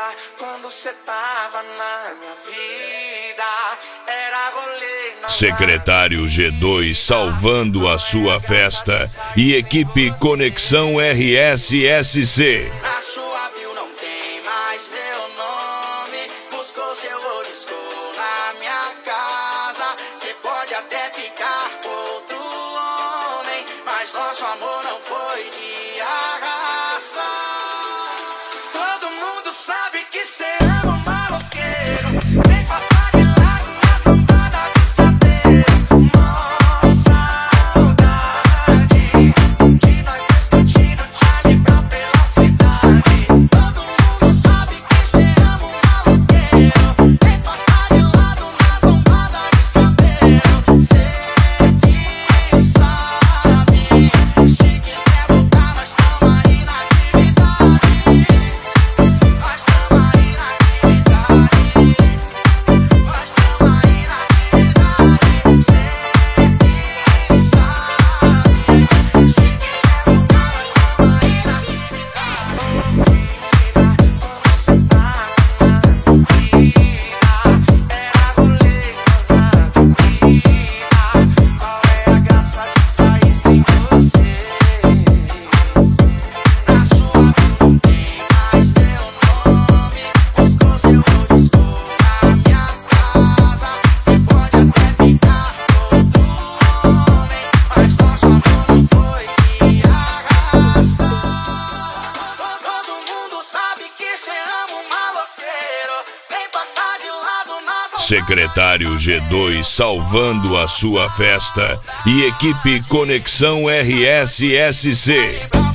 quando cê tava na minha vida. Era rolê na Secretário G2 salvando a sua festa e equipe Conexão RSSC. Na sua bio não tem mais meu nome. Buscou seu olisco na minha casa. Cê pode até ficar com outro homem, mas nosso amor não foi de arrasta. Todo mundo sabe que cê ama um maloqueiro. Vem passar de lado nas lambadas de saber. Nossa saudade de nós discutindo Charlie Brown pela cidade. Todo mundo sabe que cê ama um maloqueiro. Vem passar de lado nas lambadas de saber. Cê que sabe. Se quiser voltar, nós tamo aí na atividade. Nós tamo aí na atividade. Nós tamo aí na atividade. Cê que sabe. Se quiser voltar, nós tamo aí na atividade. Era rolê nossa vida. Qual é a graça de sair sem você? Na sua vida não tem mais meu nome. Buscou seu olisco na minha casa. Cê pode até ficar com outro homem, mas nosso amor não foi de arrasta. Todo mundo sabe que cê ama um maloqueiro. Vem passar de lado nas Secretário G2 salvando a sua festa e equipe Conexão RSSC.